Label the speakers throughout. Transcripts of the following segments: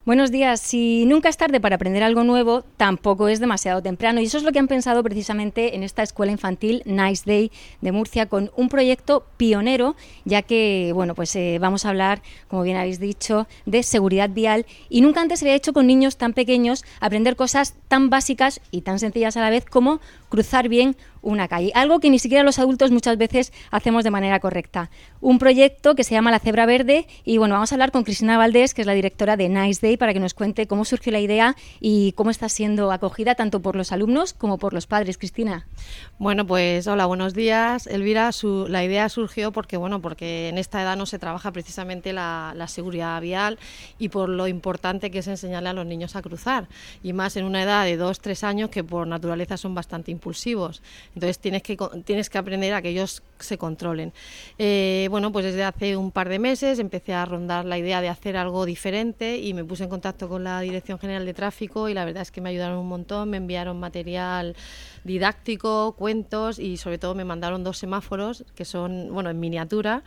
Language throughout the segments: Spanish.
Speaker 1: Buenos días. Si nunca es tarde para aprender algo nuevo, tampoco es demasiado temprano. Y eso es lo que han pensado precisamente en esta escuela infantil Nice Day de Murcia, con un proyecto pionero, ya que vamos a hablar, como bien habéis dicho, de seguridad vial. Y nunca antes se había hecho con niños tan pequeños aprender cosas tan básicas y tan sencillas a la vez como cruzar bien una calle, algo que ni siquiera los adultos muchas veces hacemos de manera correcta. Un proyecto que se llama La Cebra Verde y vamos a hablar con Cristina Valdés, que es la directora de Nice Day, para que nos cuente cómo surgió la idea y cómo está siendo acogida tanto por los alumnos como por los padres. Cristina.
Speaker 2: Bueno, pues hola, buenos días, Elvira. La idea surgió porque en esta edad no se trabaja precisamente la seguridad vial y por lo importante que es enseñarle a los niños a cruzar, y más en una edad de 2-3 años que por naturaleza son bastante impulsivos. Entonces tienes que aprender a que ellos se controlen. Pues desde hace un par de meses empecé a rondar la idea de hacer algo diferente y me puse en contacto con la Dirección General de Tráfico y la verdad es que me ayudaron un montón, me enviaron material didáctico, cuentos y sobre todo me mandaron 2 semáforos que son en miniatura,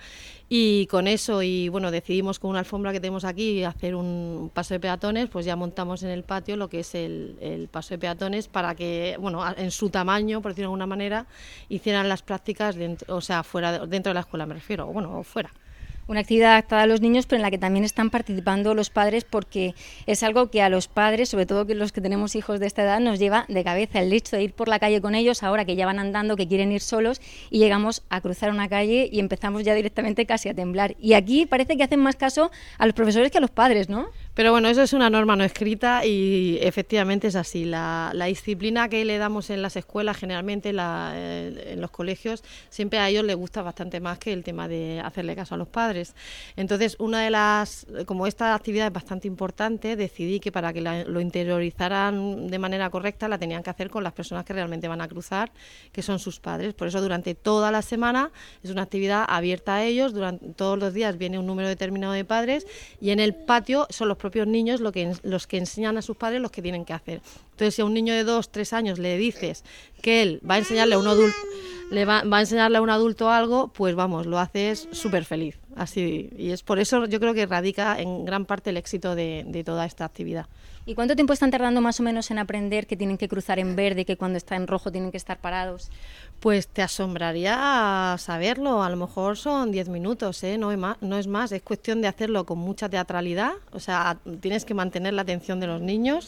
Speaker 2: y con eso decidimos con una alfombra que tenemos aquí hacer un paso de peatones. Pues ya montamos en el patio lo que es el paso de peatones para que en su tamaño, por decirlo de alguna manera, hicieran las prácticas dentro de la escuela, me refiero, fuera.
Speaker 1: Una actividad adaptada a los niños, pero en la que también están participando los padres, porque es algo que a los padres, sobre todo que los que tenemos hijos de esta edad, nos lleva de cabeza el hecho de ir por la calle con ellos, ahora que ya van andando, que quieren ir solos, y llegamos a cruzar una calle y empezamos ya directamente casi a temblar. Y aquí parece que hacen más caso a los profesores que a los padres, ¿no?
Speaker 2: Pero eso es una norma no escrita y efectivamente es así. La disciplina que le damos en las escuelas, generalmente en los colegios, siempre a ellos les gusta bastante más que el tema de hacerle caso a los padres. Entonces, como esta actividad es bastante importante, decidí que para que lo interiorizaran de manera correcta la tenían que hacer con las personas que realmente van a cruzar, que son sus padres. Por eso durante toda la semana es una actividad abierta a ellos. Durante todos los días viene un número determinado de padres y en el patio son los propios niños los que enseñan a sus padres los que tienen que hacer. Entonces, si a un niño de 2-3 años le dices que él va a enseñarle a un adulto, va a enseñarle a un adulto algo, pues lo haces súper feliz. Así, y es por eso yo creo que radica en gran parte el éxito de toda esta actividad.
Speaker 1: ¿Y cuánto tiempo están tardando más o menos en aprender que tienen que cruzar en verde, que cuando está en rojo tienen que estar parados?
Speaker 2: Pues te asombraría saberlo, a lo mejor son 10 minutos, no es más, es cuestión de hacerlo con mucha teatralidad, o sea, tienes que mantener la atención de los niños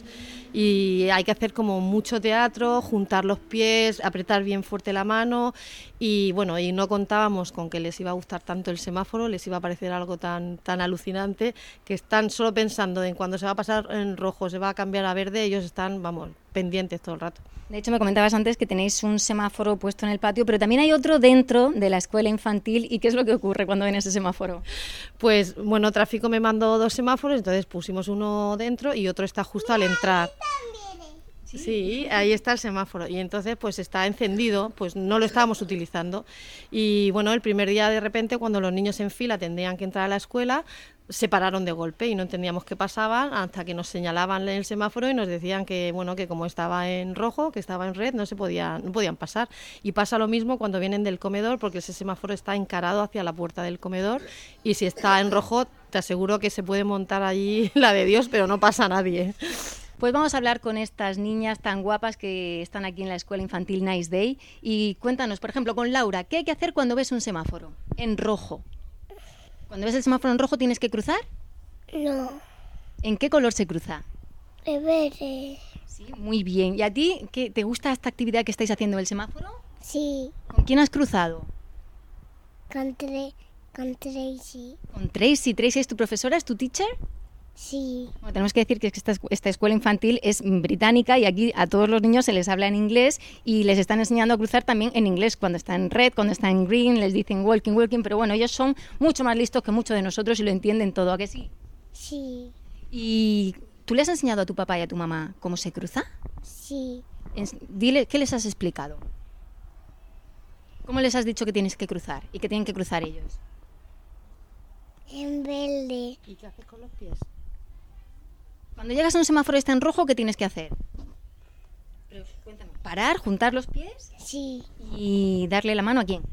Speaker 2: y hay que hacer como mucho teatro, juntar los pies, apretar bien fuerte la mano y no contábamos con que les iba a gustar tanto el semáforo, les iba a parecer algo tan alucinante que están solo pensando en cuando se va a pasar en rojo, se va a cambiar a verde, ellos están, pendientes todo el rato.
Speaker 1: De hecho, me comentabas antes que tenéis un semáforo puesto en el patio, pero también hay otro dentro de la escuela infantil. ¿Y qué es lo que ocurre cuando ven ese semáforo?
Speaker 2: Pues, Tráfico me mandó 2 semáforos, entonces pusimos uno dentro y otro está justo al entrar. Sí, ahí está el semáforo y entonces pues está encendido, pues no lo estábamos utilizando y el primer día de repente cuando los niños en fila tendrían que entrar a la escuela se pararon de golpe y no entendíamos qué pasaba hasta que nos señalaban en el semáforo y nos decían que que como estaba en rojo, que estaba en red, no podían pasar. Y pasa lo mismo cuando vienen del comedor, porque ese semáforo está encarado hacia la puerta del comedor y si está en rojo te aseguro que se puede montar allí la de Dios, pero no pasa nadie.
Speaker 1: Pues vamos a hablar con estas niñas tan guapas que están aquí en la escuela infantil Nice Day y cuéntanos, por ejemplo, con Laura, ¿qué hay que hacer cuando ves un semáforo en rojo? Cuando ves el semáforo en rojo, ¿tienes que cruzar?
Speaker 3: No.
Speaker 1: ¿En qué color se cruza?
Speaker 3: De verde.
Speaker 1: Sí, muy bien. ¿Y a ti te gusta esta actividad que estáis haciendo del semáforo?
Speaker 3: Sí.
Speaker 1: ¿Con quién has cruzado?
Speaker 3: Con Tracy.
Speaker 1: ¿Con Tracy? ¿Tracy es tu profesora? ¿Es tu teacher?
Speaker 3: Sí.
Speaker 1: Bueno, tenemos que decir que esta escuela infantil es británica y aquí a todos los niños se les habla en inglés y les están enseñando a cruzar también en inglés. Cuando está en red, cuando está en green, les dicen walking, pero ellos son mucho más listos que muchos de nosotros y lo entienden todo, ¿a que sí?
Speaker 3: Sí.
Speaker 1: ¿Y tú le has enseñado a tu papá y a tu mamá cómo se cruza?
Speaker 3: Sí.
Speaker 1: Dile, ¿qué les has explicado? ¿Cómo les has dicho que tienes que cruzar y que tienen que cruzar ellos?
Speaker 3: En verde.
Speaker 2: ¿Y qué haces con los pies?
Speaker 1: Cuando llegas a un semáforo y está en rojo, ¿qué tienes que hacer? Cuéntame. ¿Parar, juntar los pies?
Speaker 3: Sí.
Speaker 1: ¿Y darle la mano a quién?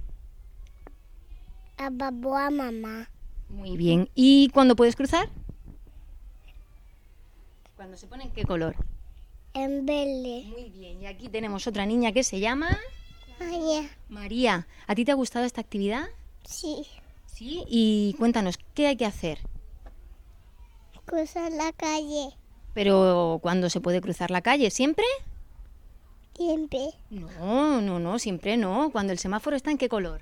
Speaker 3: A papá, a mamá.
Speaker 1: Muy bien. ¿Y cuándo puedes cruzar? Cuando se pone, ¿en qué color?
Speaker 3: En verde.
Speaker 1: Muy bien, y aquí tenemos otra niña que se llama
Speaker 3: María.
Speaker 1: María. ¿A ti te ha gustado esta actividad?
Speaker 3: Sí.
Speaker 1: Sí, y cuéntanos, ¿qué hay que hacer?
Speaker 3: Cruzar la calle.
Speaker 1: Pero ¿cuándo se puede cruzar la calle? ¿Siempre?
Speaker 3: Siempre.
Speaker 1: No, siempre no. Cuando el semáforo está, ¿en qué color?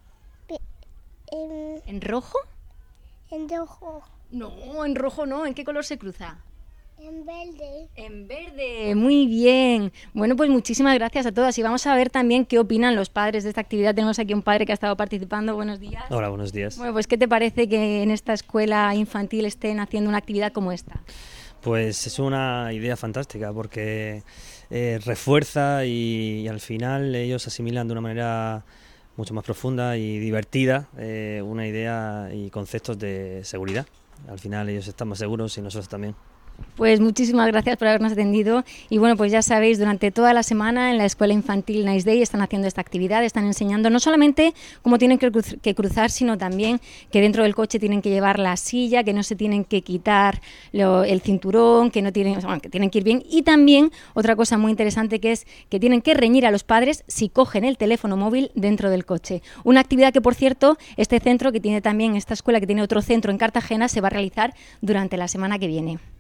Speaker 3: En,
Speaker 1: ¿En rojo?
Speaker 3: en rojo.
Speaker 1: No, en rojo no. ¿En qué color se cruza?
Speaker 3: En verde.
Speaker 1: En verde, muy bien. Bueno, pues muchísimas gracias a todas y vamos a ver también qué opinan los padres de esta actividad. Tenemos aquí un padre que ha estado participando. Buenos días.
Speaker 4: Hola, buenos días.
Speaker 1: Bueno, pues ¿qué te parece que en esta escuela infantil estén haciendo una actividad como esta?
Speaker 4: Pues es una idea fantástica porque refuerza y al final ellos asimilan de una manera mucho más profunda y divertida una idea y conceptos de seguridad. Al final ellos están más seguros y nosotros también.
Speaker 1: Pues muchísimas gracias por habernos atendido y bueno, pues ya sabéis, durante toda la semana en la Escuela Infantil Nice Day están haciendo esta actividad, están enseñando no solamente cómo tienen que cruzar, sino también que dentro del coche tienen que llevar la silla, que no se tienen que quitar el cinturón, que no tienen, bueno, que tienen que ir bien, y también otra cosa muy interesante que es que tienen que reñir a los padres si cogen el teléfono móvil dentro del coche. Una actividad que, por cierto, este centro que tiene también, esta escuela que tiene otro centro en Cartagena, se va a realizar durante la semana que viene.